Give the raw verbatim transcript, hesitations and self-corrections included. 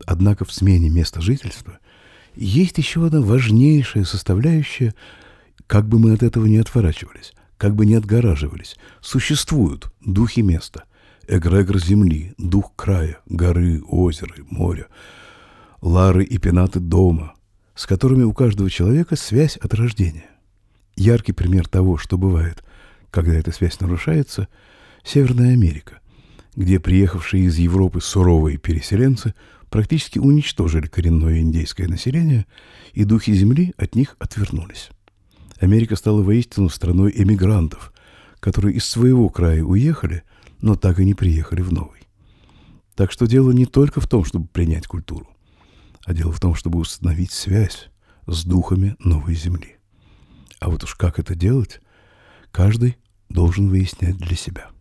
Однако в смене места жительства есть еще одна важнейшая составляющая, как бы мы от этого не отворачивались, как бы не отгораживались. Существуют духи места, эгрегор земли, дух края, горы, озера, моря, лары и пенаты дома, с которыми у каждого человека связь от рождения. Яркий пример того, что бывает, когда эта связь нарушается, Северная Америка, где приехавшие из Европы суровые переселенцы практически уничтожили коренное индейское население, и духи земли от них отвернулись. Америка стала воистину страной эмигрантов, которые из своего края уехали, но так и не приехали в новый. Так что дело не только в том, чтобы принять культуру, а дело в том, чтобы установить связь с духами новой земли. А вот уж как это делать, каждый должен выяснять для себя.